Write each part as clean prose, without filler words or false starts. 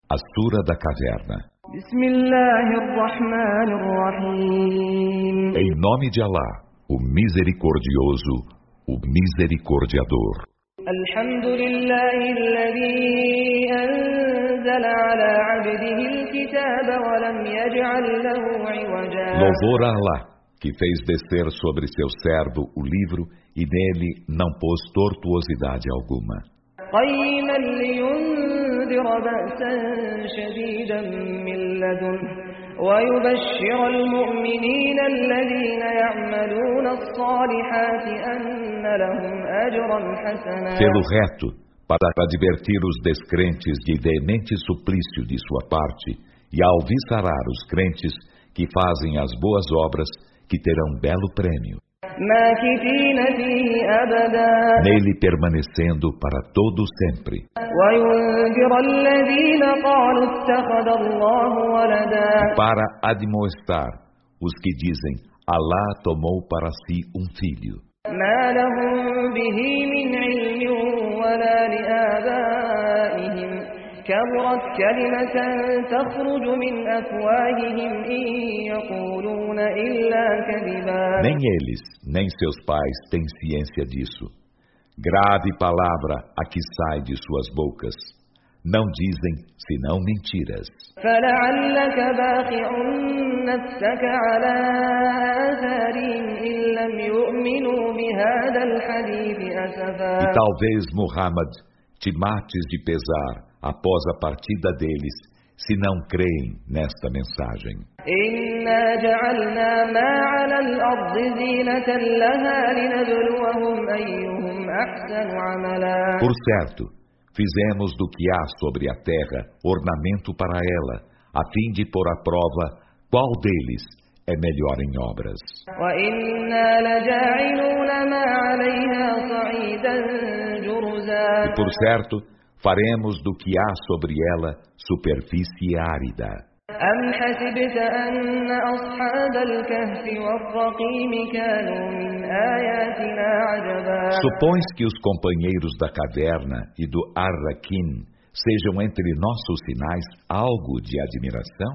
A Sura da Caverna. Em nome de Alá, o Misericordioso, o Misericordiador. Louvor a Alá, que fez descer sobre seu servo o livro e nele não pôs tortuosidade alguma. قيما لينذر بأسا شديدا من لدنه ويبشر المؤمنين الذين يعملون الصالحات أن لهم أجرا حسنا. Pelo reto, para advertir os descrentes de veemente suplício de sua parte e alvissarar os crentes que fazem as boas obras, que terão belo prêmio. Nele permanecendo para todo sempre. E para admoestar os que dizem: Alá tomou para si um filho. كبرت كلمة تخرج من أفواههم إن يقولون إلا كذبا. Nem eles, nem seus pais têm ciência disso. Grave palavra a que sai de suas bocas. Não dizem senão mentiras. فلعلك باخع نفسك على آثارهم إن لم يؤمنوا بهذا الحديث أسفا. E talvez, Muhammad, te mates de pesar após a partida deles, se não creem nesta mensagem. Por certo, fizemos do que há sobre a terra ornamento para ela, a fim de pôr à prova qual deles é melhor em obras. E por certo, faremos do que há sobre ela superfície árida. Supões que os companheiros da caverna e do Ar-Rakin sejam entre nossos sinais algo de admiração?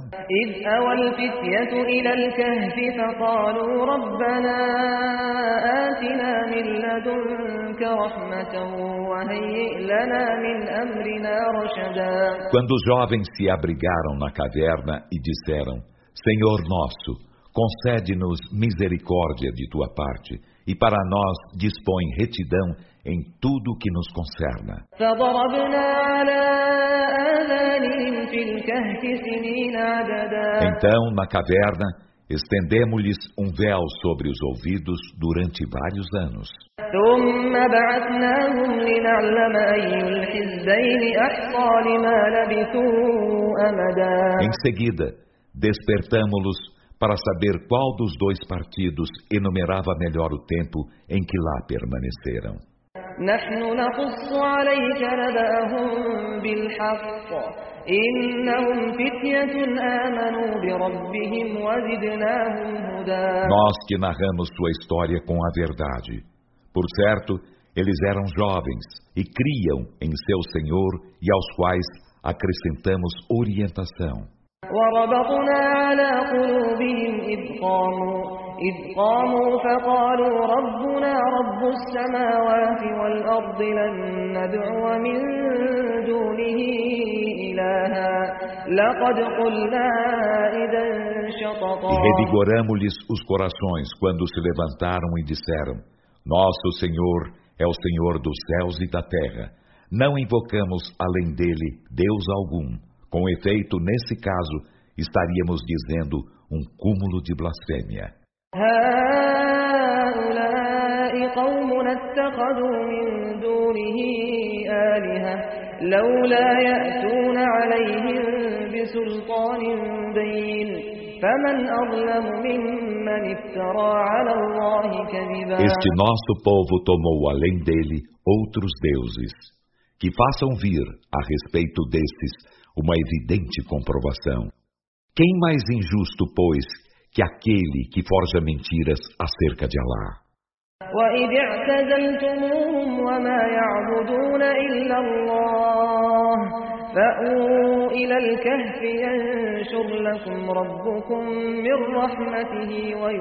Quando os jovens se abrigaram na caverna e disseram: Senhor nosso, concede-nos misericórdia de tua parte, e para nós dispõe retidão em tudo que nos concerna. Então, na caverna, estendemos-lhes um véu sobre os ouvidos durante vários anos. Em seguida, despertamo-los para saber qual dos dois partidos enumerava melhor o tempo em que lá permaneceram. Nós te narramos sua história com a verdade. Por certo, eles eram jovens e criam em seu Senhor e aos quais acrescentamos orientação. وربطنا على قلوبهم إذ قاموا فقالوا ربنا رب السماوات والأرض لن ندعو من دونه إلها لقد قلنا إذا شططا. E revigoramo-lhes os corações quando se levantaram e disseram: Nosso Senhor é o Senhor dos céus e da terra. Não invocamos além dele Deus algum. Com efeito, nesse caso, estaríamos dizendo um cúmulo de blasfêmia. Este nosso povo tomou além dele outros deuses, que façam vir, a respeito destes, uma evidente comprovação. Quem mais injusto, pois, que aquele que forja mentiras acerca de Alá? وإذ اعتزلتموهم وما يعبدون إلا الله فأووا إلى الكهف ينشر لكم ربكم من رحمته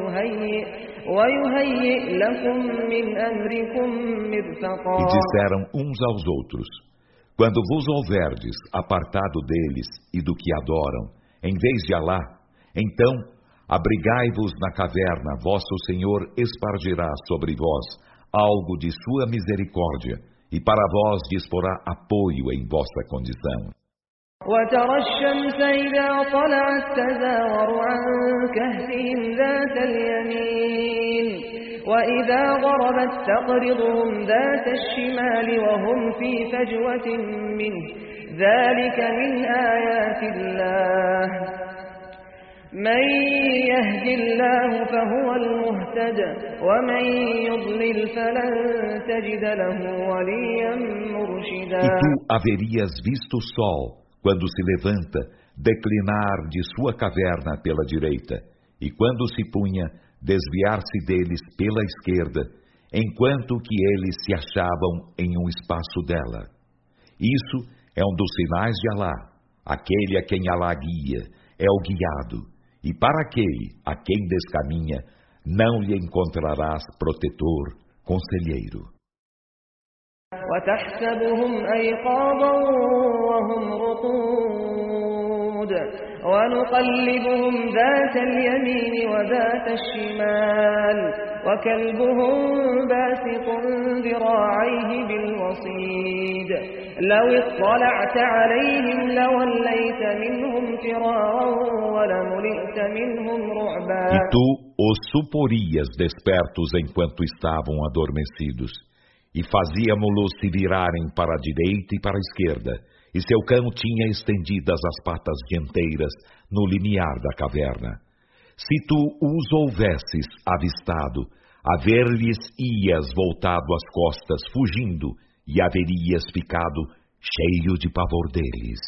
ويهيئ لكم من أمركم مرفقا. E disseram uns aos outros: quando vos houverdes apartado deles e do que adoram, em vez de Alá, então abrigai-vos na caverna, vosso Senhor espargirá sobre vós algo de sua misericórdia, e para vós disporá apoio em vossa condição. وترى الشمس إذا طلعت تزاور عن كهفهم ذات اليمين وإذا غربت تقرضهم ذات الشمال وهم في فجوة منه ذلك من آيات الله من يهد الله فهو المهتد ومن يضلل فلن تجد له وليا مرشدا. E tu haverias visto o sol, quando se levanta, declinar de sua caverna pela direita, e quando se punha, desviar-se deles pela esquerda, enquanto que eles se achavam em um espaço dela. Isso é um dos sinais de Alá. Aquele a quem Alá guia é o guiado, e para aquele a quem descaminha, não lhe encontrarás protetor, conselheiro. وتحسبهم أيقاظا وهم رقود ونقلبهم ذات اليمين وذات الشمال وكلبهم باسط ذراعيه بالوصيد لو اطلعت عليهم لوليت منهم فرارا ولملئت منهم رعبا. E tu os suporias despertos enquanto estavam adormecidos, e fazíamos-los se virarem para a direita e para a esquerda, e seu cão tinha estendidas as patas dianteiras no limiar da caverna. Se tu os houvesses avistado, a ver-lhes ias voltado as costas fugindo, e haverias ficado cheio de pavor deles.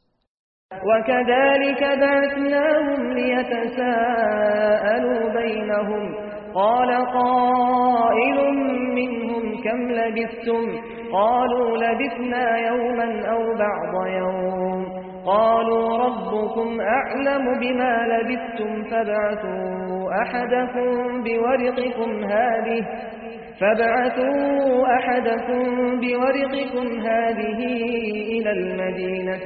وكذلك بعثناهم ليتساءلوا بينهم قال قائل منهم كم لبثتم قالوا لبثنا يوما أو بعض يوم قالوا ربكم أعلم بما لبثتم فابعثوا أحدكم بورقكم هذه إلى المدينة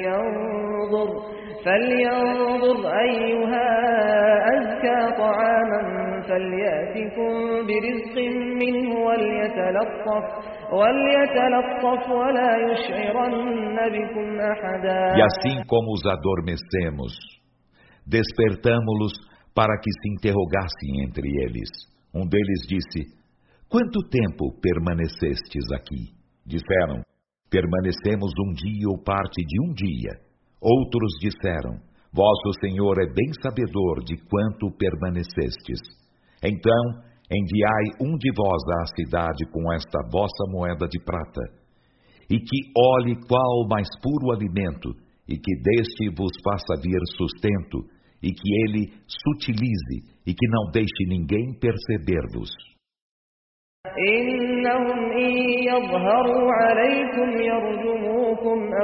فلينظر أيها أزكى طعاما فليأتكم برزق منه وليتلطف ولا يشعرن بكم أحدا. E assim como os adormecemos, despertamo-los para que se interrogassem entre eles. Um deles disse: quanto tempo permanecestes aqui? Disseram: permanecemos um dia ou parte de um dia. Outros disseram: vosso Senhor é bem sabedor de quanto permanecestes. Então, enviai um de vós à cidade com esta vossa moeda de prata, e que olhe qual o mais puro alimento, e que deste vos faça vir sustento, e que ele sutilize, e que não deixe ninguém perceber-vos. إنهم إن يظهروا عليكم يرجموكم أو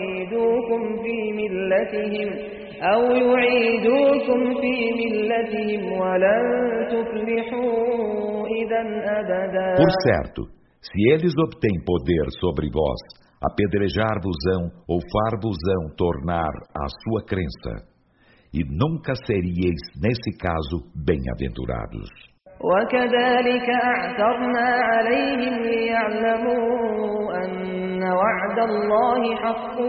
يعيدوكم في ملتهم ولن تفلحوا إذا أبدا. Por certo, se eles obtêm poder sobre vós, apedrejar-vos-ão ou far-vos-ão tornar à sua crença, e nunca seríeis, nesse caso, bem-aventurados. وكذلك أعثرنا عليهم ليعلموا أن وعد الله حق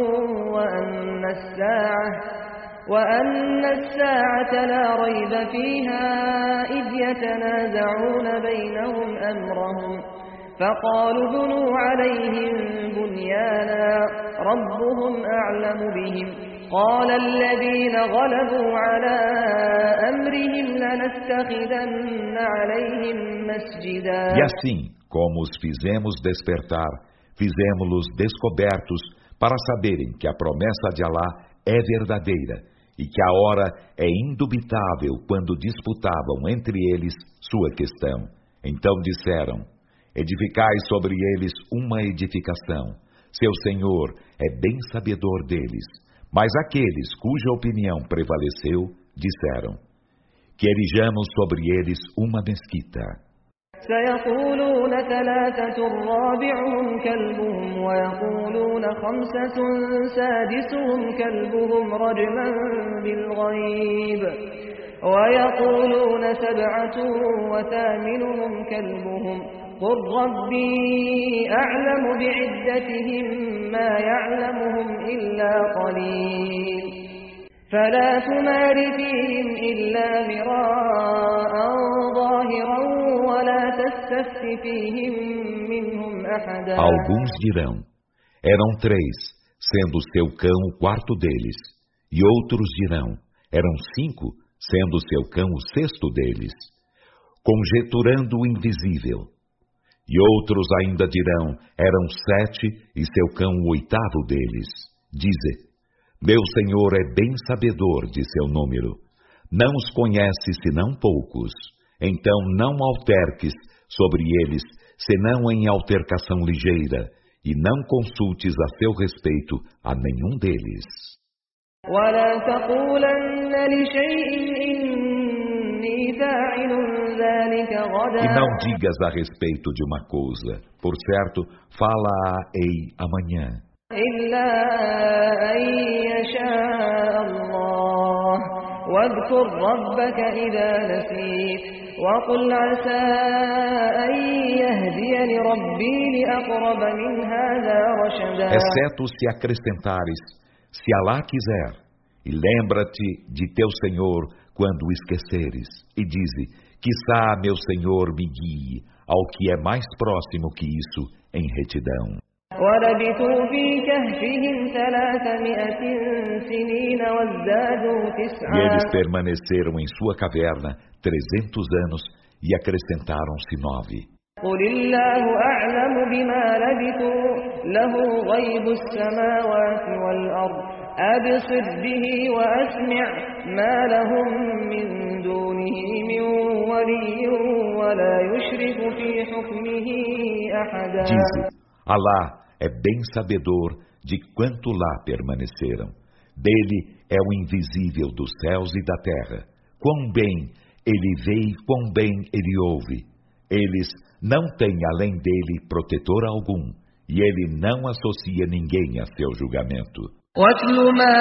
وأن الساعة لا ريب فيها إذ يتنازعون بينهم أمرهم فقالوا بنوا عليهم بنيانا ربهم أعلم بهم قال الذين غلبوا على أمرهم لنتخذن عليهم مسجدا. E assim, como os fizemos despertar, fizemos-los descobertos para saberem que a promessa de Alá é verdadeira e que a hora é indubitável quando disputavam entre eles sua questão. Então disseram: edificai sobre eles uma edificação. Seu Senhor é bem sabedor deles. Mas aqueles cuja opinião prevaleceu, disseram: que erijamos sobre eles uma mesquita. سيقولون ثلاثة رابعهم كلبهم ويقولون خمسة سادسهم كلبهم رجما بالغيب ويقولون سبعة وثامنهم كلبهم قل ربي أعلم بعدتهم ما يعلمهم إلا قليل فلا تمار فيهم إلا مراء ظاهرا ولا تستفت فيهم منهم أحدا. Alguns dirão: eram 3, sendo seu cão o quarto deles. E outros dirão: eram 5, sendo seu cão o sexto deles, conjeturando o invisível. E outros ainda dirão: eram 7, e seu cão o oitavo deles. Dize: meu Senhor é bem sabedor de seu número. Não os conhece senão poucos. Então não alterques sobre eles, senão em altercação ligeira, e não consultes a seu respeito a nenhum deles. ولا تقولن لشيء إني فاعل ذلك غدا. E não digas a respeito de uma coisa: por certo, fala-a-ei amanhã. إلا أن يشاء الله واذكر ربك إذا نسيت وقل عسى أن يهديني ربي لأقرب من هذا رشدا. Exceto se acrescentares: se Alá quiser, e lembra-te de teu Senhor quando o esqueceres, e dize: quiçá meu Senhor me guie ao que é mais próximo que isso em retidão. ولبثوا في كهفهم 300 سنين وازدادوا E 9. eles permaneceram em sua caverna 300 anos e acrescentaram-se 9. قل الله أعلم بما لبثوا له غيب السماوات والأرض أبصر به وأسمع ما لهم من دونه من ولي ولا يشرك في حكمه أحدا. Dize: Alá é bem sabedor de quanto lá permaneceram. Dele é o invisível dos céus e da terra. Quão bem ele vê e quão bem ele ouve. Eles não têm além dele protetor algum, e ele não associa ninguém a seu julgamento. وَاتْلُ مَا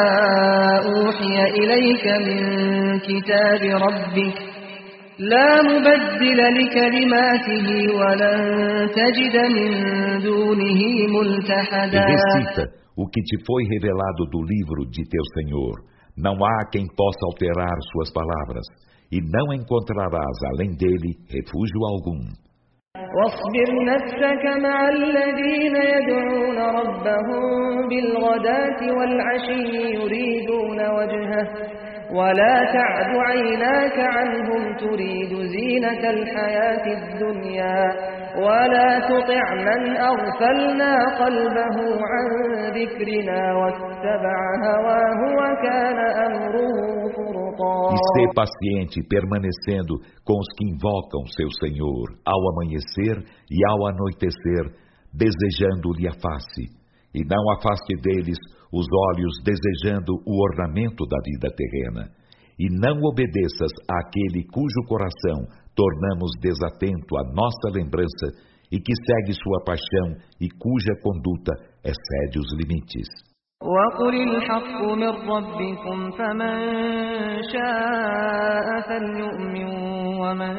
أُوحِيَ إِلَيْكَ مِنْ كِتَابِ رَبِّكَ لا مبدل لكلماته ولن تجد من دونه ملتحدا. E recita o que te foi revelado do livro de teu Senhor. Não há quem possa alterar suas palavras, e não encontrarás além dele refúgio algum. واصبر نفسك مع الذين يدعون ربهم بالغداة والعشي يريدون وجهه ولا تعد عيناك عنهم تريد زينة الحياة الدنيا ولا تطع من أغفلنا قلبه عن ذكرنا واتبع هواه وكان أمره فرطا. E ser paciente, permanecendo com os que invocam seu Senhor ao amanhecer e ao anoitecer, desejando-lhe a face, e não afaste deles os olhos desejando o ornamento da vida terrena, e não obedeças àquele cujo coração tornamos desatento à nossa lembrança e que segue sua paixão e cuja conduta excede os limites. وَقُلِ الْحَقُّ مِنْ رَبِّكُمْ فَمَنْ شَاءَ فَلْيُؤْمِنْ وَمَنْ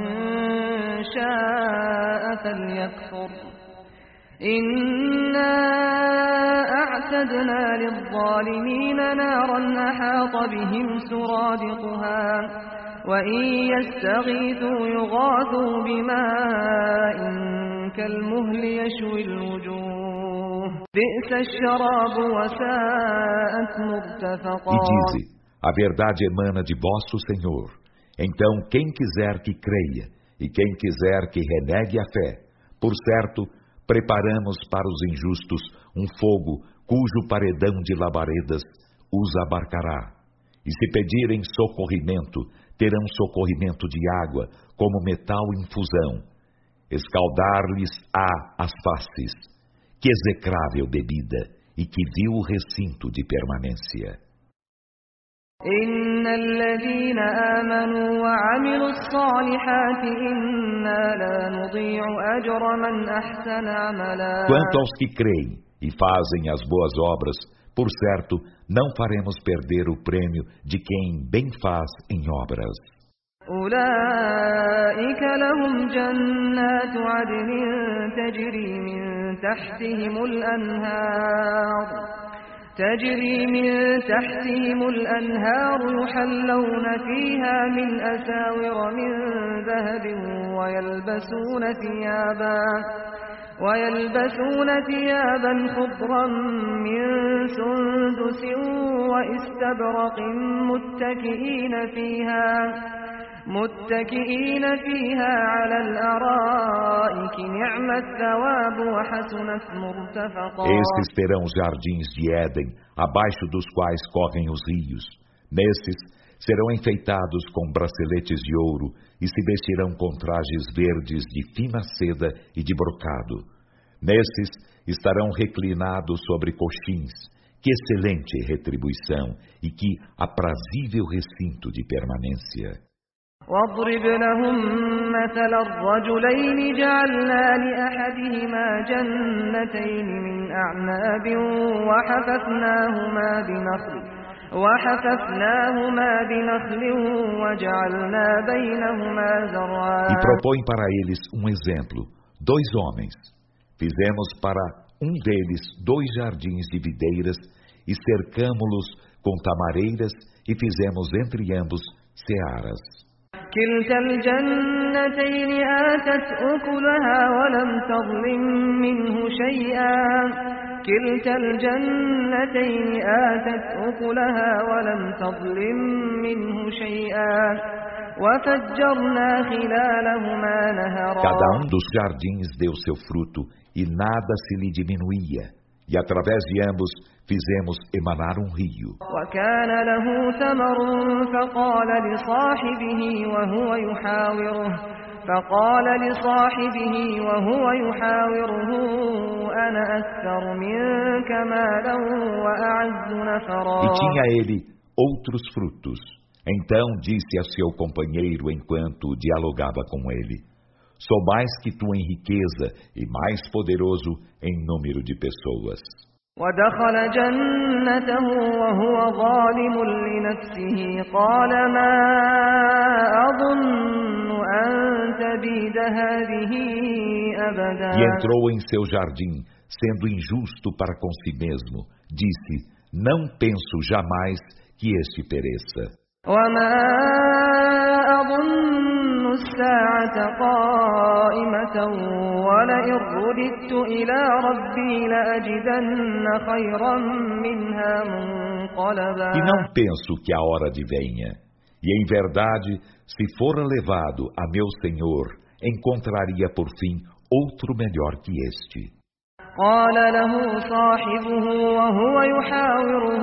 شَاءَ فَلْيَكْفُرْ إِنَّا أَعْتَدْنَا لِلظَّالِمِينَ نَارًا أَحَاطَ بِهِمْ سُرَادِقُهَا وَإِنْ يَسْتَغِيثُوا يُغَاثُوا بِمَاءٍ كَالْمُهْلِ يَشْوِي الْوُجُوهَ بِئْسَ الشَّرَابُ وَسَاءَتْ مُرْتَفَقًا. E dize: a verdade emana de vosso Senhor. Então quem quiser que creia, e quem quiser que renegue a fé, por certo, preparamos para os injustos um fogo cujo paredão de labaredas os abarcará. E se pedirem socorrimento, terão socorrimento de água, como metal em fusão. Escaldar-lhes-á as faces. Que execrável bebida, e que vil recinto de permanência. إن الذين آمنوا وعملوا الصالحات إنا لا نضيع أجر من أحسن عملا. Quanto aos que creem e fazem as boas obras, por certo, não faremos perder o prêmio de quem bem faz em obras. أولئك لهم جنات عدن تجري من تحتهم الأنهار يحلون فيها من أساور من ذهب ويلبسون ثيابا خضرا من سندس وإستبرق متكئين فيها على الأرائك نعم الثواب وحسنت مرتفقا. Estes terão jardins de Éden, abaixo dos quais correm os rios. Nesses serão enfeitados com braceletes de ouro e se vestirão com trajes verdes de fina seda e de brocado. Nesses estarão reclinados sobre coxins. Que excelente retribuição e que aprazível recinto de permanência. واضرب لهم مثل الرجلين جعلنا لأحدهما جنتين من أعناب وحففناهما بنخل وجعلنا بينهما زرعا. E propõe para eles um exemplo. 2 homens. Fizemos para um deles 2 jardins de videiras e cercamo-los com tamareiras e fizemos entre ambos searas. كلتا الجنتين آتت أكلها ولم تظلم منه شيئا وفجرنا خلالهما نهرا. Cada um dos jardins deu seu fruto e nada se lhe diminuía. E através de ambos fizemos emanar um rio. وكان له ثمر فقال لصاحبه وهو يحاوره أنا أكثر منك مالا وأعز نفرا. E tinha ele outros frutos. Então disse a seu companheiro enquanto dialogava com ele: Sou mais que tu em riqueza e mais poderoso em número de pessoas. ودخل جنته وهو ظالم لنفسه قال ما أظن أن تبيد هذه أبدا. E entrou em seu jardim, sendo injusto para com si mesmo. Disse: Não penso jamais que este pereça. وما أظن الساعة قائمة ولئن رددت إلى ربي لأجدن خيرا منها منقلبا. E não penso que a hora advenha. E em verdade, se for levado a meu Senhor, encontraria por fim outro melhor que este. قال له صاحبه وهو يحاوره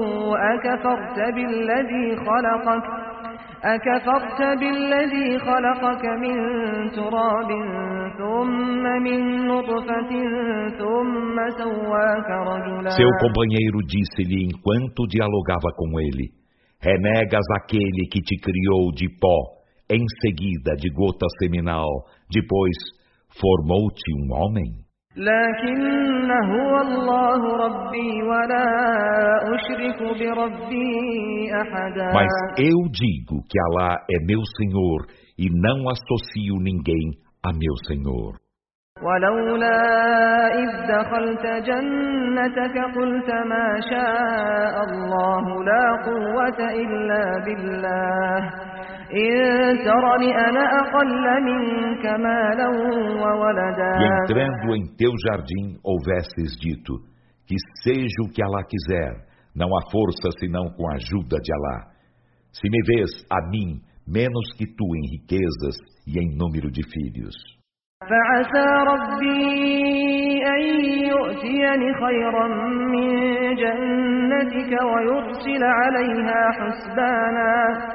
أكفرت بالذي خلقك من تراب ثم من نطفة ثم سواك رجلا. Seu companheiro disse-lhe enquanto dialogava com ele: Renegas aquele que te criou de pó, em seguida de gota seminal, depois formou-te um homem? لكن هو الله ربي ولا أشرك بربي أحدا. Mas eu digo que Alá é meu Senhor e não associo ninguém a meu Senhor. ولولا إذ دخلت جنتك قلت ما شاء الله لا قوة إلا بالله إن ترني أنا أقل منك مالا وولدا. E entrando em teu jardim houvesses dito: Que seja o que Alá quiser, não há força senão com a ajuda de Alá. Se me vês a mim menos que tu em riquezas e em número de filhos. فعسى ربي أن يؤتيني خيرا من جنتك ويرسل عليها حسبانا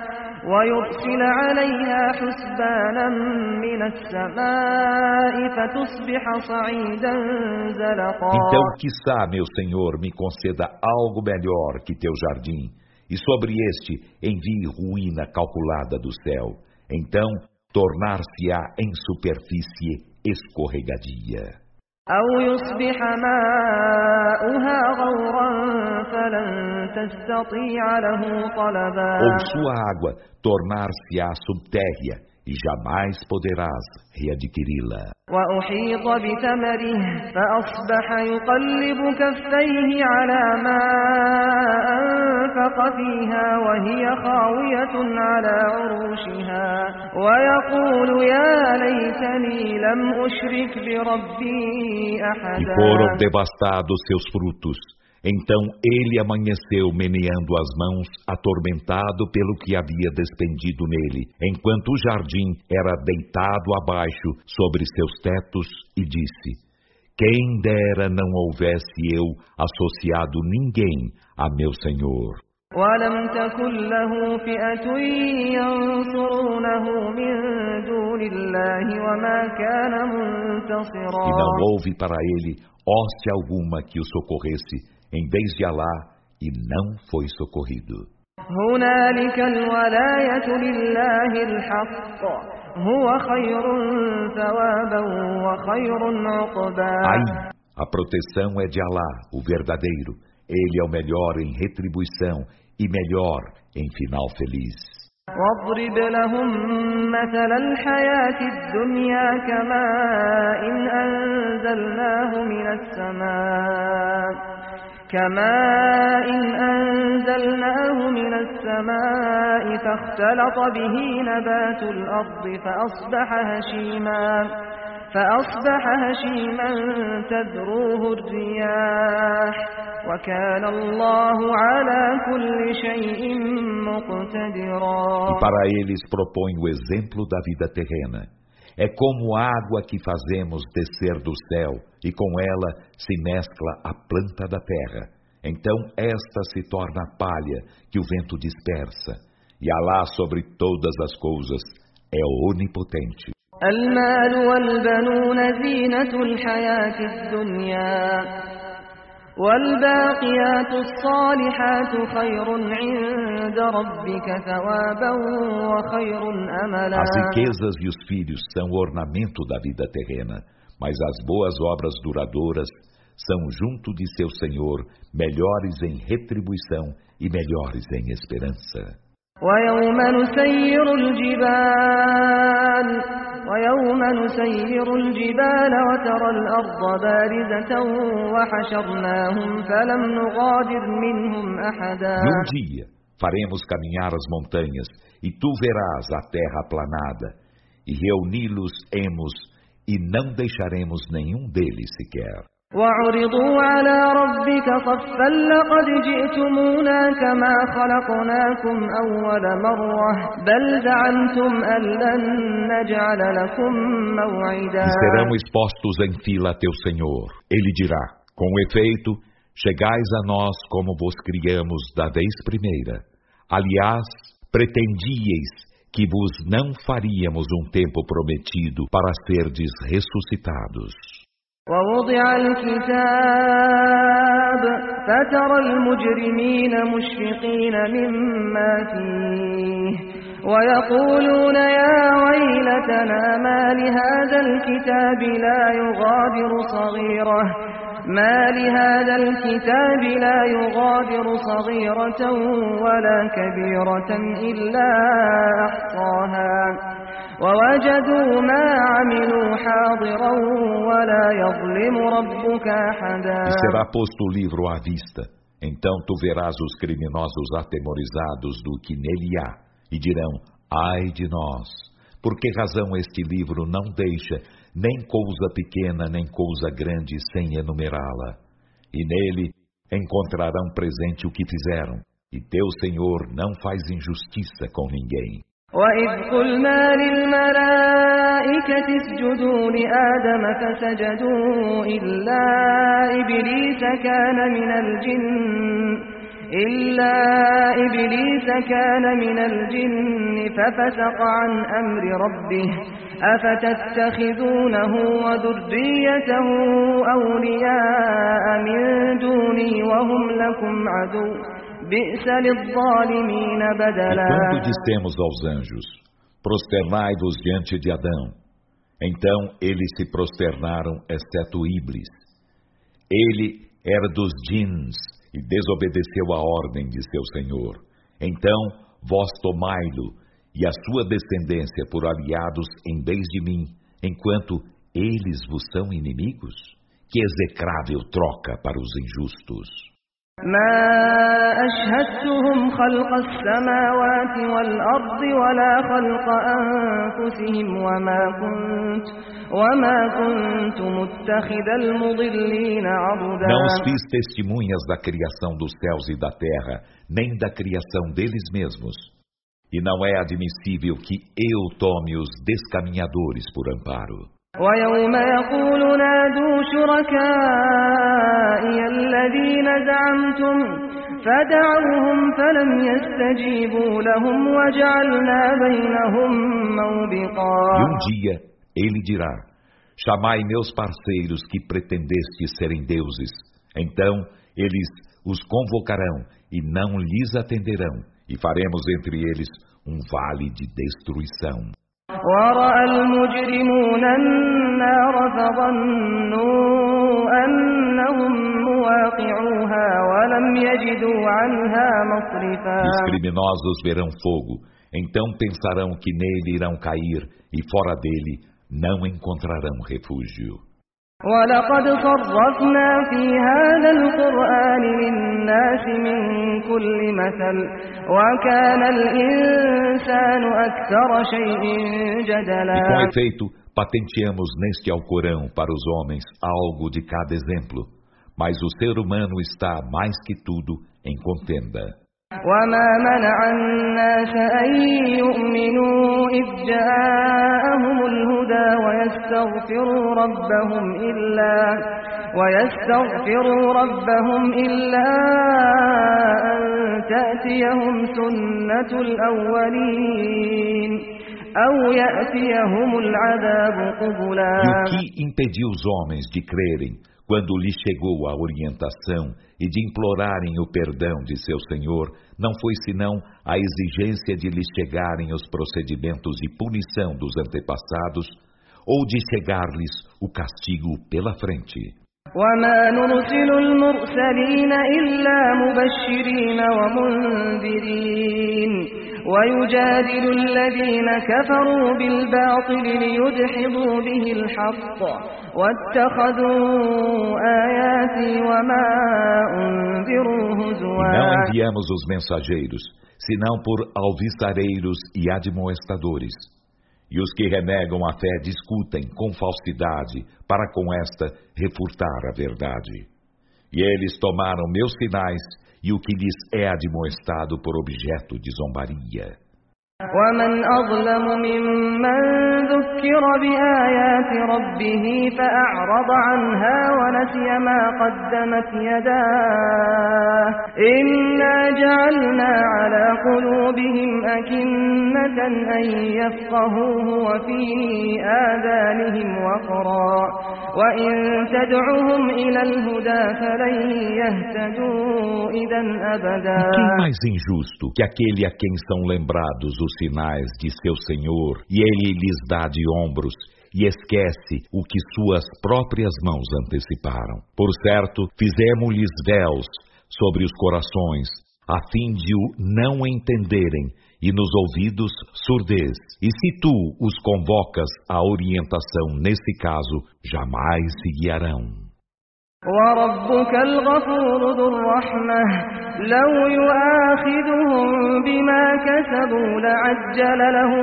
ويرسل عليها حسبانا من السماء فتصبح صعيدا زلقا. Então, quiçá, meu Senhor, me conceda algo melhor que teu jardim, e sobre este envie ruína calculada do céu. Então, tornar-se-á em superfície escorregadia. أو يصبح ماؤها غورا فلن تستطيع له طلبا. Ou sua água tornar-se-á subtérrea, e jamais poderás readquiri-la. وأحيط بثمره فأصبح يقلب كفيه على ما أنفق فيها وهي خاوية على عروشها ويقول يا ليتني لم أشرك بربي أحدا. E foram devastados seus frutos. Então ele amanheceu meneando as mãos, atormentado pelo que havia despendido nele, enquanto o jardim era deitado abaixo sobre seus tetos, e disse: quem dera não houvesse eu associado ninguém a meu Senhor. ولم تكن له فئة ينصرونه من دون الله وما كان منتصرا. E não houve para ele hoste alguma que o socorresse em vez de Alá, e não foi socorrido. هنالك الولاية لله الحق هو خير ثوابا وخير عقبا. Aí, a proteção é de Alá, o verdadeiro. Ele é o melhor em retribuição e melhor em final feliz. واضرب لهم مثل الحياة الدنيا كماء أنزلناه من السماء فاختلط به نبات الأرض فأصبح هشيما تذروه الرياح وكان الله على كل شيء مقتدرا. E para eles propõe o exemplo da vida terrena. É como água que fazemos descer do céu, e com ela se mescla a planta da terra. Então esta se torna palha que o vento dispersa. E Alá sobre todas as coisas é onipotente. المال والبنون زينة الحياة الدنيا والباقيات الصالحات خير عند ربك ثوابا وخير أملا. As riquezas e os filhos são ornamento da vida terrena, mas as boas obras duradouras são junto de seu Senhor melhores em retribuição e melhores em esperança. ويوم نسير الجبال وترى الأرض بارزة وحشرناهم فلم نغادر منهم أحدا. Num dia faremos caminhar as montanhas, e tu verás a terra aplanada, e reuni-los-emos, e não deixaremos nenhum deles sequer. وعرضوا على ربك صفا لقد جئتمونا كما خلقناكم أول مرة بل زعمتم أن لن نجعل لكم موعدا. E serão expostos em fila a teu Senhor. Ele dirá: com efeito, chegais a nós como vos criamos da vez primeira. Aliás, pretendíeis que vos não faríamos um tempo prometido para serdes ressuscitados. ووضع الكتاب فترى المجرمين مشفقين مما فيه ويقولون يا ويلتنا ما لهذا الكتاب لا يغادر صغيرة ولا كبيرة إلا أحصاها ووجدوا ما عملوا حاضرا ولا يظلم ربك أحدا. E será posto o livro à vista. Então tu verás os criminosos atemorizados do que nele há, e dirão: ai de nós! Por que razão este livro não deixa nem coisa pequena nem coisa grande sem enumerá-la? E nele encontrarão presente o que fizeram, e teu Senhor não faz injustiça com ninguém. وَإِذْ قُلْنَا لِلْمَلَائِكَةِ اسْجُدُوا لِآدَمَ فَسَجَدُوا إِلَّا إِبْلِيسَ كَانَ إلا إبليس كان من الجن ففسق عن أمر ربه أفتتخذونه وذريته أولياء من دوني وهم لكم عدو بئس للظالمين E بدلا. quando dissemos aos anjos, prosternai-vos diante de Adão, então eles se prosternaram, exceto Iblis. Ele era dos djinns e desobedeceu a ordem de seu Senhor. Então, vós tomai-lo e a sua descendência por aliados em vez de mim, enquanto eles vos são inimigos? Que execrável troca para os injustos! ما أشهدتهم خلق السماوات والأرض ولا خلق أنفسهم وما كنت متخذ المضلين عضدا. Não os fiz testemunhas da criação dos céus e da terra, nem da criação deles mesmos. E não é admissível que eu tome os descaminhadores por amparo. ويوم يقول نادوا شركائي الذين زعمتم فدعوهم فلم يستجيبوا لهم وجعلنا بينهم موبقا. E dia ele dirá: chamai meus parceiros que pretendestes serem deuses. Então eles os convocarão e não lhes atenderão, e faremos entre eles um vale de destruição. ورأى المجرمون النار فظنوا أنهم مواقعوها ولم يجدوا عنها مصرفا. Os criminosos verão fogo, então pensarão que nele irão cair, e fora dele não encontrarão refúgio. ولقد صرفنا في هذا القرآن للناس من كل مثل وكان الإنسان أكثر شيء جدلا. E com efeito, patenteamos neste Alcorão para os homens algo de cada exemplo, mas o ser humano está, mais que tudo, em contenda. وما منع الناس أن يؤمنوا إذ جاءهم الهدى ويستغفروا ربهم إلا أن تأتيهم سنة الأولين أو يأتيهم العذاب قبلا. E o que impediu os homens de crerem quando lhes chegou a orientação e de implorarem o perdão de seu Senhor, não foi senão a exigência de lhes chegarem os procedimentos de punição dos antepassados ou de chegar-lhes o castigo pela frente. وما نرسل المرسلين إلا مبشرين ومنذرين ويجادل الذين كفروا بالباطل ليدحضوا به الحق واتخذوا آياتي وما أنذروا هزوا. E não enviamos os mensageiros, senão por alvissareiros e admoestadores. E os que renegam a fé discutem com falsidade para com esta refutar a verdade. E eles tomaram meus sinais e o que lhes é admoestado por objeto de zombaria. ومن أظلم ممن ذكر بآيات ربه فأعرض عنها ونسي ما قدمت يداه إنا جعلنا على قلوبهم أكنة أن يفقهوه وفي آذانهم وقرا وإن تدعهم إلى الهدى فلن يهتدوا إذا أبدا. E quem mais injusto que aquele a quem são lembrados os sinais de seu Senhor, e ele lhes dá de ombros, e esquece o que suas próprias mãos anteciparam. Por certo, fizemos-lhes véus sobre os corações, a fim de o não entenderem, e nos ouvidos surdez. E se tu os convocas à orientação nesse caso, jamais se guiarão. وربك الغفور ذو الرحمة لو يؤاخذهم بما كسبوا لعجل لهم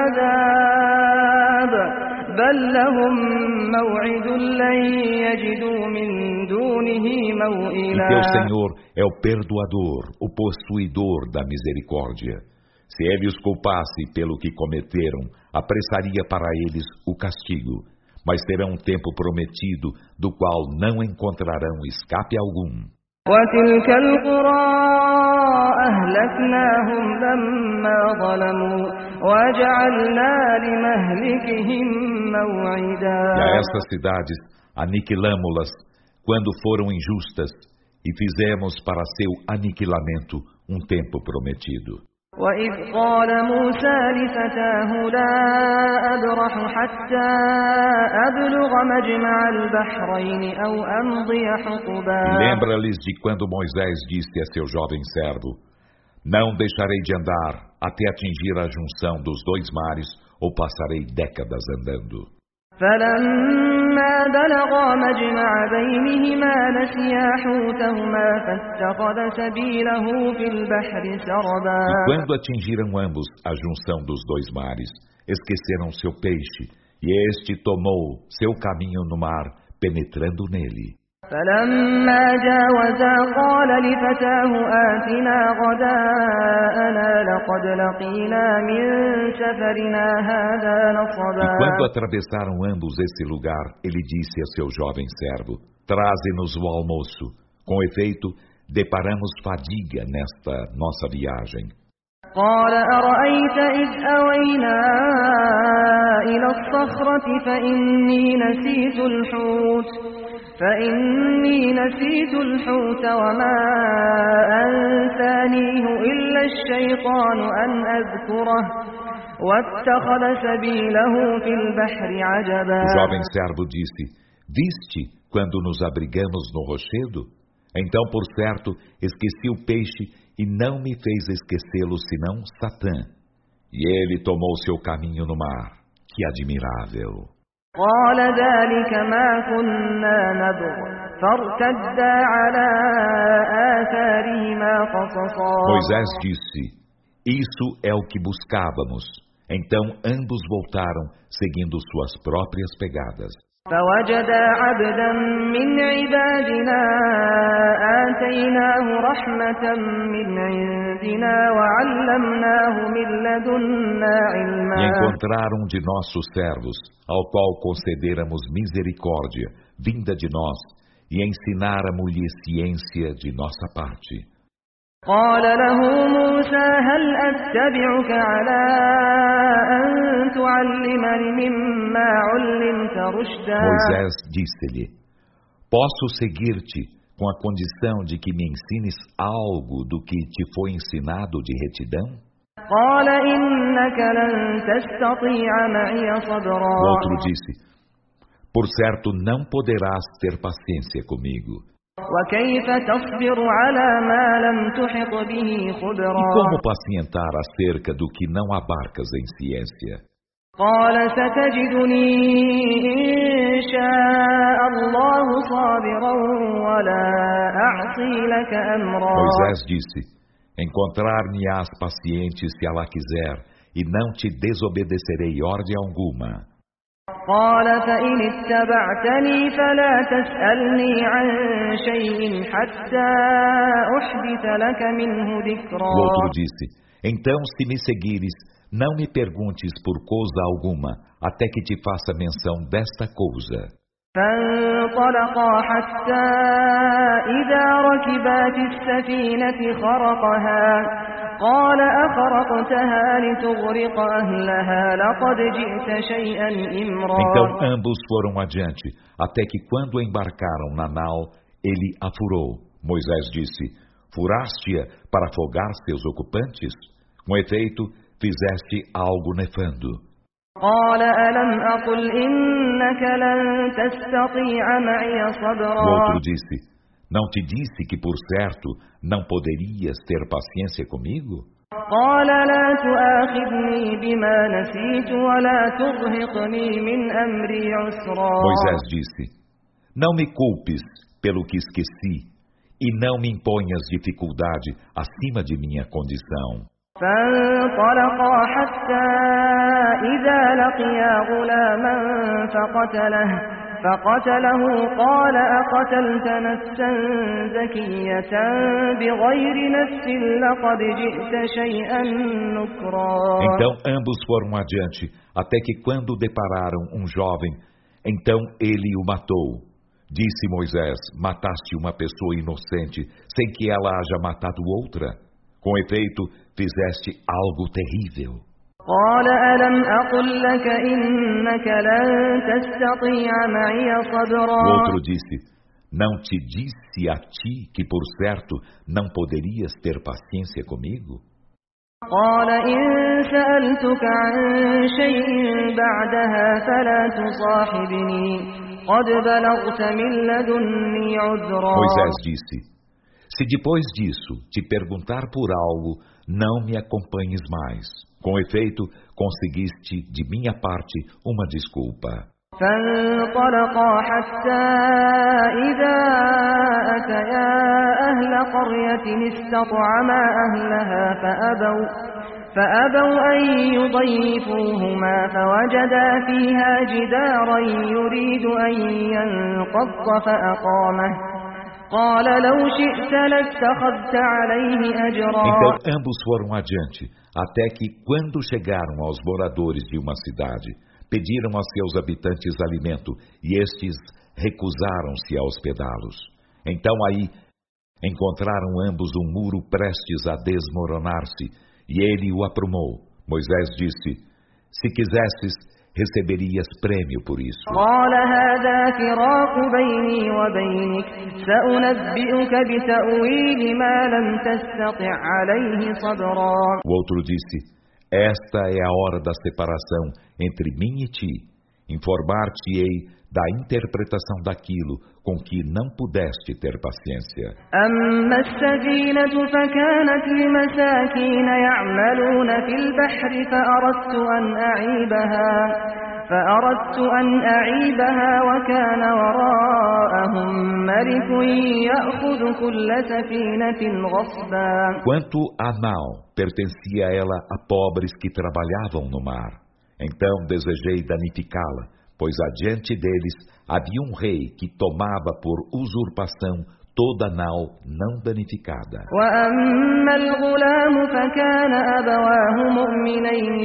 العذاب بل لهم موعد لن يجدوا من دونه موئلا. E teu Senhor é o perdoador, o possuidor da misericórdia. Se ele os culpasse pelo que cometeram, apressaria para eles o castigo. Mas terão um tempo prometido, do qual não encontrarão escape algum. وتلك القرى أهلكناهم لما ظلموا وجعلنا لمهلكهم موعدا. E a essas cidades aniquilamo-las quando foram injustas e fizemos para seu aniquilamento um tempo prometido. وإذ قال موسى لفتاه لا أبرح حتى أبلغ مجمع البحرين أو أمضي حقبا. E lembra-lhes de quando Moisés disse a seu jovem servo: não deixarei de andar até atingir a junção dos dois mares, ou passarei décadas andando. فلما بلغا مجمع بينهما نسيا حوتهما فاتخذ سبيله في البحر سربا. E quando atingiram ambos a junção dos dois mares, esqueceram seu peixe, e este tomou seu caminho no mar, penetrando nele. فلما جاوزا قال لفتاه آتنا غداءنا لقد لقينا من سفرنا هذا نصبا. E quando atravessaram ambos esse lugar, ele disse a seu jovem servo: traze-nos o almoço. Com efeito, deparamos fadiga nesta nossa viagem. قال أرأيت إذ أوينا إلى الصخرة فإني نسيت الحوت وما أنسانيه إلا الشيطان أن أذكره واتخذ سبيله في البحر عجبا. O jovem servo disse: viste quando nos abrigamos no rochedo? Então, por certo, esqueci o peixe e não me fez esquecê-lo senão Satã. E ele tomou seu caminho no mar. Que admirável! قال ذلك ما كنا نبغ فارتدا على آثارهما قصصا. Moisés disse: isso é o que buscávamos. Então ambos voltaram, seguindo suas próprias pegadas. فوجدا عبدا من عبادنا آتيناه رحمة من عندنا وعلمناه من لدنا علما. E encontraram de nossos servos, ao qual concederamos misericórdia, vinda de nós, e ensináramos-lhe ciência de nossa parte. قال له موسى هل أتبعك على أن تعلمني مما علمت رشدا. Moisés disse-lhe: posso seguir-te com a condição de que me ensines algo do que te foi ensinado de retidão? قال إنك لن تستطيع معي صبرا. O outro disse: por certo não poderás ter paciência comigo. وكيف تصبر على ما لم تحط به خبرا. E como pacientar acerca do que não abarcas em ciência? قال ستجدني إن شاء الله صابرا ولا أعصي لك أمرا. Moisés disse: encontrar-me-ás paciente se Allah quiser, e não te desobedecerei ordem alguma. قال فإن اتبعتني فلا تسألني عن شيء حتى أحدث لك منه ذكرا. O outro disse: então, se me seguires, não me perguntes por coisa alguma, até que te faça menção desta coisa. فانطلقا حتى إذا ركبا في السفينة خرقها قال أخرقتها لتغرق أهلها لقد جئت شيئا إمرا. Então ambos foram adiante, até que quando embarcaram na nau, ele a furou. Moisés disse: furaste-a para afogar seus ocupantes? Com efeito, fizeste algo nefando. قال ألم أقل إنك لن تستطيع معي صبرا. O outro disse: não te disse que por certo não poderias ter paciência comigo? قال لا تؤاخذني بما نسيت ولا ترهقني من أمري عسرا. Moisés disse: não me culpes pelo que esqueci e não me imponhas dificuldade acima de minha condição. فانطلقا حتى إذا لقيا غلاما فقتله قال أقتلت نفسا زكية بغير نفس لقد جئت شيئا نكرا. Então ambos foram adiante, até que quando depararam um jovem, então ele o matou. Disse Moisés: mataste uma pessoa inocente, sem que ela haja matado outra. Com efeito, fizeste algo terrível. قال ألم أقل لك إنك لن تستطيع معي O صبرا outro disse: Não te disse a ti que, por certo, não poderias ter paciência comigo? قال إن سألتك عن شيء بعدها فلا تصاحبني قد بلغت من لدني عذرا. Moisés disse: Se depois disso te perguntar por algo, não me acompanhes mais. Com efeito, conseguiste de minha parte uma desculpa. فانطلقا حتى إذا أتيا أهل قرية استطعما أهلها فأبوا أن يضيفوهما فوجدا فيها جدارا يريد أن ينقض فأقامه قال لو شئت لاتخذت عليه أجرا. Então ambos foram adiante, até que, quando chegaram aos moradores de uma cidade, pediram a seus habitantes alimento, e estes recusaram-se a hospedá-los. Então aí encontraram ambos um muro prestes a desmoronar-se, e ele o aprumou. Moisés disse: Se quisesses, receberias prêmio por isso. قال هذا فراق بيني وبينك سأنبئك بتأويل ما لم تستطع عليه صبرا. O outro disse: Esta é a hora da separação entre mim e ti. Informar-te-ei da interpretação daquilo com que não pudeste ter paciência. أما السفينة فكانت لمساكين يعملون في البحر فأردت أن أعيبها وكان وراءهم ملك يأخذ كل سفينة غصبا. Quanto à nau, pertencia ela a pobres que trabalhavam no mar. Então desejei danificá-la, pois adiante deles havia um rei que tomava por usurpação toda nau não danificada. وأما الغلام فكان أبواه مؤمنين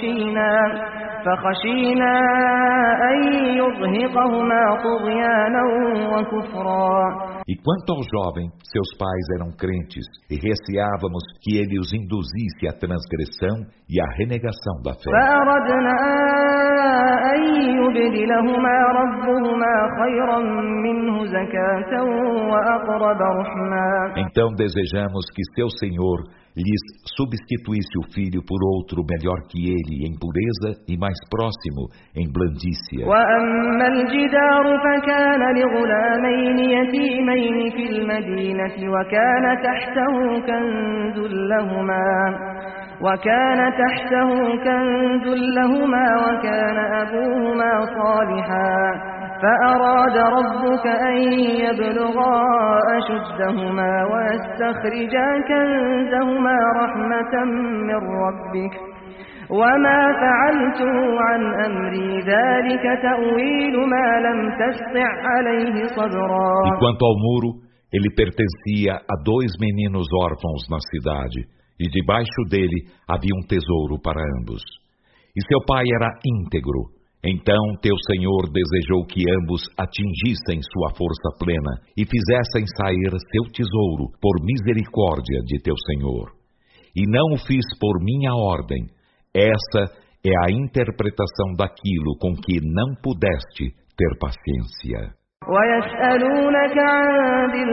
فخشينا أن يرهقهما طغيانا وكفرا. E quanto ao jovem, seus pais eram crentes, e receávamos que ele os induzisse à transgressão e à renegação da fé. فأردنا أن يبدلهما ربهما خيرا منه زكاة وأقرب رحما. Então desejamos que seu Senhor lhes substituísse o filho por outro melhor que ele em pureza e mais próximo em blandícia. وأما الجدار فكان لغلامين يتيمين في المدينة وكان تحته كنز لهما وكان أبوهما صالحا فأراد ربك أن يبلغا أشدهما ويستخرجا كنزهما رحمة من ربك وما فعلته عن أمري ذلك تأويل ما لم تستطع عليه صبرا. E quanto ao muro, ele pertencia a 2 meninos órfãos na cidade, e debaixo dele havia um tesouro para ambos. E seu pai era íntegro. Então teu Senhor desejou que ambos atingissem sua força plena e fizessem sair seu tesouro por misericórdia de teu Senhor. E não o fiz por minha ordem. Essa é a interpretação daquilo com que não pudeste ter paciência. ويسألونك عن ذي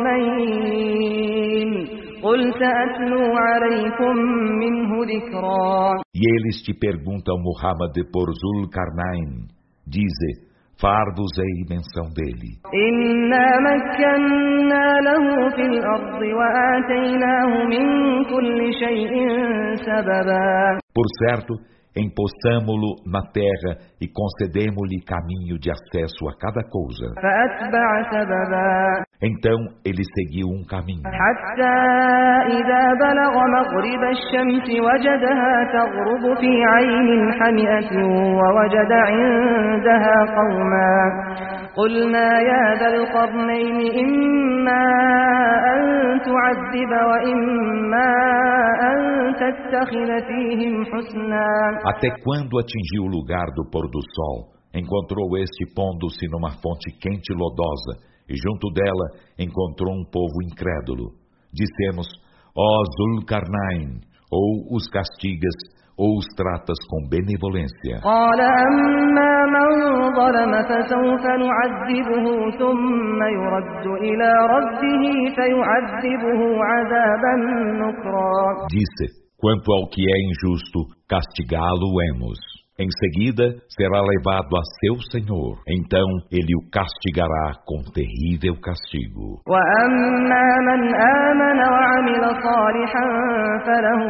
القرنين قل سأتلو عليكم منه ذكرا. E eles te perguntam, Muhammad, por Zulkarnain. Dize: far-vos-ei menção dele. إنا مكنا له في الأرض وآتيناه من كل شيء سببا. Por certo, empossamo-lo na terra e concedemo-lhe caminho de acesso a cada coisa. فأتبع سببا. Então ele seguiu um caminho. حتى إذا بلغ مغرب الشمس وجدها تغرب في عين حمئة ووجد عندها قوما قلنا يا ذا القرنين إما أن تعذب وإما أن تتخذ فيهم حسنا. Até quando atingiu o lugar do pôr do sol, encontrou este pondo-se numa fonte quente e lodosa, e junto dela encontrou um povo incrédulo. Dissemos: ó Zulkarnain, ou os castigas, ou os tratas com benevolência. قال أما من ظلم فسوف نعذبه ثم يرد إلى ربه فيعذبه عذابا نكرا. Disse: quanto ao que é injusto, castigá-lo-emos. Em seguida, será levado a seu Senhor. Então, ele o castigará com terrível castigo. وأما من آمن وعمل صالحا فله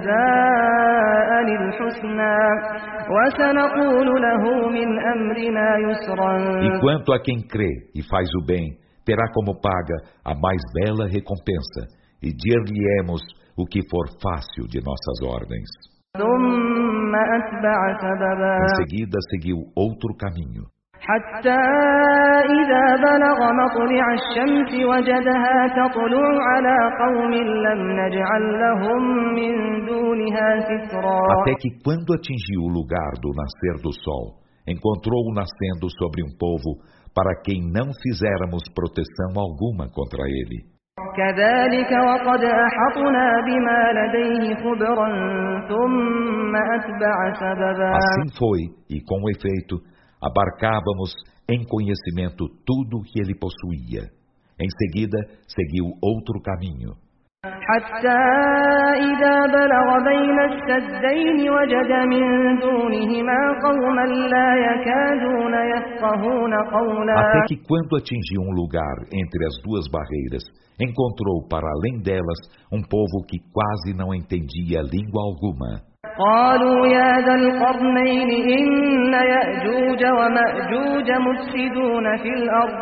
جزاء الحسنى وسنقول له من أمرنا يسرا. E quanto a quem crê e faz o bem, terá como paga a mais bela recompensa, e dir-lhe-emos o que for fácil de nossas ordens. ثم أتبع سببا. Em seguida, seguiu outro caminho. حتى إذا بلغ مطلع الشمس وجدها تطلع على قوم لم نجعل لهم من دونها سترا. Até que, quando atingiu o lugar do nascer do sol, encontrou-o nascendo sobre um povo para quem não fizéramos proteção alguma contra ele. كذلك وقد أحطنا بما لديه خبرا ثم أتبع سببا. Assim foi, e com efeito, abarcávamos em conhecimento tudo que ele possuía. Em seguida, seguiu outro caminho. حتى إذا بلغ بين السدين وجد من دونهما قوما لا يكادون يفقهون قولا. Até que, quando atingiu um lugar entre as duas barreiras, encontrou para além delas um povo que quase não entendia língua alguma. قالوا يا ذا القرنين إن يأجوج ومأجوج مفسدون في الأرض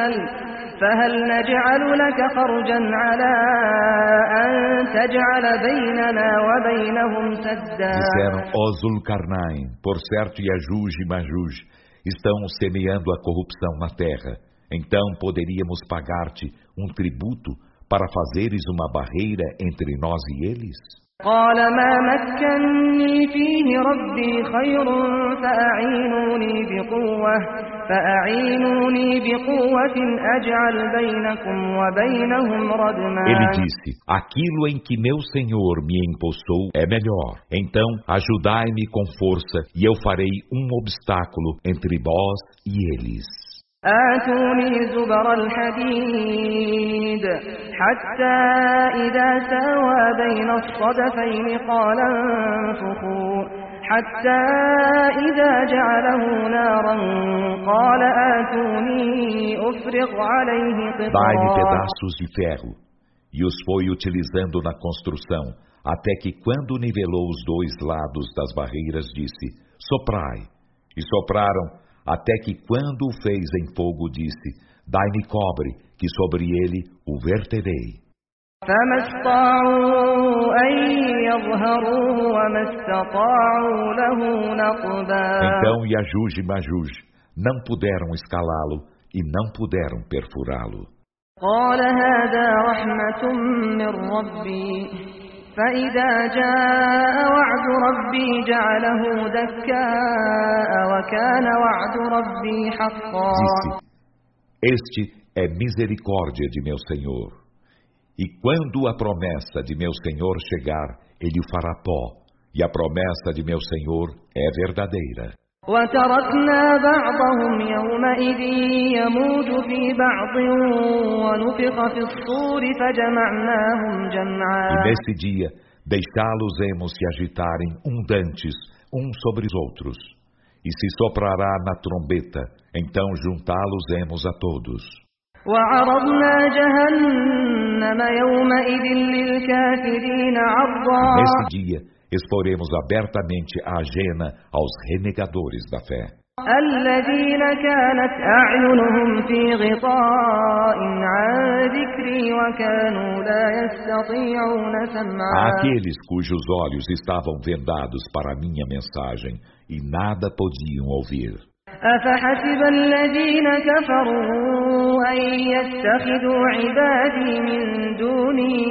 فهل نجعل لك خرجا على أن تجعل بيننا وبينهم سدا. Disseram: ó Zulkarnain, por certo Yajuj e Majuj estão semeando a corrupção na terra. Então poderíamos pagar-te um tributo para fazeres uma barreira entre nós e eles? قال ما مكنني فيه ربي خير فأعينوني بقوة أجعل بينكم وبينهم ردما. Ele disse: aquilo em que meu Senhor me empossou é melhor. Então ajudai-me com força e eu farei um obstáculo entre vós e eles. آتوني زبر الحديد حتى إذا ساوى بين الصدفين قال انفخوا حتى إذا جعله نارا قال آتوني أفرغ عليه Dai-me قطرا. pedaços de ferro. E os foi utilizando na construção, até que, quando nivelou os dois lados das barreiras, disse: soprai. E sopraram, até que, quando o fez em fogo, disse: dai-me cobre, que sobre ele o verterei. فما استطاعوا أن يظهروه وما استطاعوا له نقبا. Então Yajuj e Majuj não puderam escalá-lo e não puderam perfurá-lo. قال هذا رحمة من ربي فإذا جاء وعد ربي جعله دكاء وكان وعد ربي حقا. Disse: este é misericórdia de meu Senhor. E quando a promessa de meu Senhor chegar, ele o fará pó. E a promessa de meu Senhor é verdadeira. وتركنا بعضهم يومئذ يموج في بعض ونفخ في الصور فجمعناهم E جمعا. nesse dia, deixá-los-emos se agitarem dantes, uns sobre os outros. E se soprará na trombeta, então juntá-los-emos a todos. وعرضنا جهنم يومئذ للكافرين عرضا. Nesse dia, exporemos abertamente a Jena aos renegadores da fé. الذين كانت أعينهم في غطاء عن ذكري وكانوا لا يستطيعون سمعا. Aqueles cujos olhos estavam vendados para a minha mensagem e nada podiam ouvir. أفحسب الذين كفروا أن يتخذوا عبادي من دوني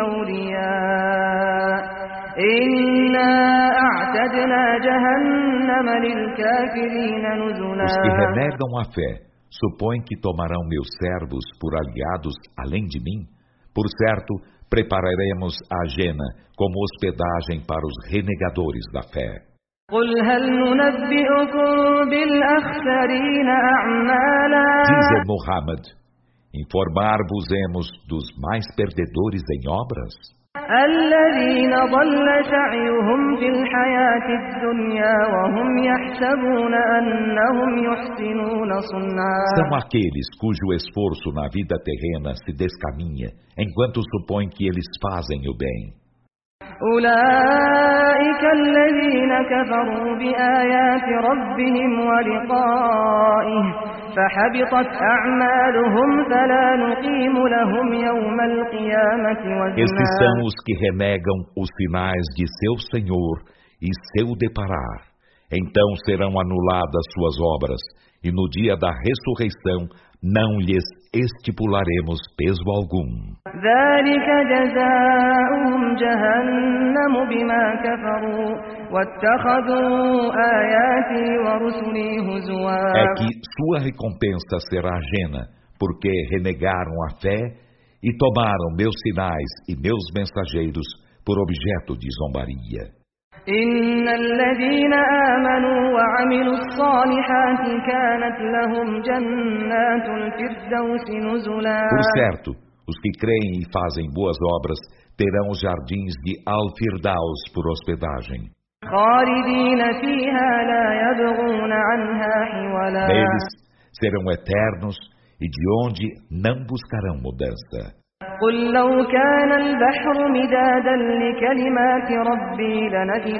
أولياء إنا أعتدنا جهنم للكافرين نزلا. Os que renegam a fé supõem que tomarão meus servos por aliados além de mim? Por certo, prepararemos a Jena como hospedagem para os renegadores da fé. قل هل ننبئكم بالأخسرين أعمالا Dize Muhammad, informar-vos-emos dos mais perdedores em obras? الذين ضل سعيهم في الحياة الدنيا وهم يحسبون أنهم يحسنون صنعا. São aqueles cujo esforço na vida terrena se descaminha, enquanto supõem que eles fazem o bem. أولئك الذين كفروا بآيات ربهم ولقائه فحبطت أعمالهم فلا نقيم لهم يوم القيامة Estes وزنا. são os que renegam os sinais de seu Senhor e seu deparar. Então serão anuladas suas obras, e no dia da ressurreição não lhes estipularemos peso algum. ذلك جزاؤهم جهنم بما كفروا واتخذوا آياتي ورسلي هزوا. É que sua recompensa será Jena, porque renegaram a fé e tomaram meus sinais e meus mensageiros por objeto de zombaria. إن الذين آمنوا وعملوا الصالحات كانت لهم جنات الفردوس نزلا. Por certo, os que creem e fazem boas obras terão os jardins de Al-Firdaus por hospedagem. خالدين فيها لا يبغون عنها حولا. Neles serão eternos e de onde não buscarão mudança. قل لو كان البحر مدادا لكلمات ربي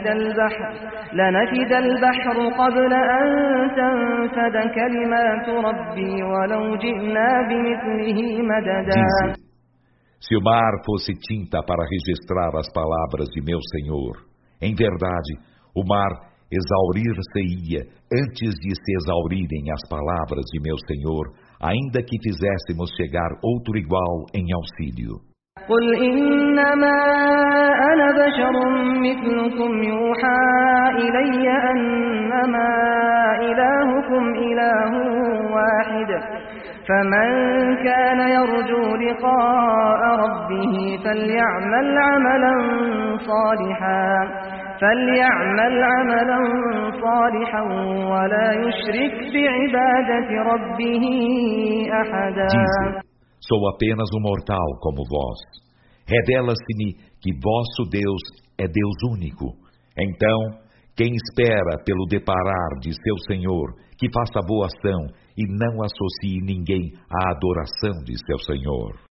لنفد البحر قبل أن تنفد كلمات ربي ولو جئنا بمثله مددا. Dize, se o mar fosse tinta para registrar as palavras de meu Senhor, em verdade, o mar exaurir-se-ia antes de se exaurirem as palavras de meu Senhor, ainda que fizéssemos chegar outro igual em auxílio. قل إنما أنا بشر مثلكم يوحى إلي أنما إلهكم إله واحد فمن كان يرجو لقاء ربه فليعمل عملا صالحا ولا يشرك بعبادة ربه أحدا. Dize, sou apenas um mortal como vós. Revela-se-me que vosso Deus é Deus único. Então, quem espera pelo deparar de seu Senhor, que faça boa ação e não associe ninguém à adoração de seu Senhor.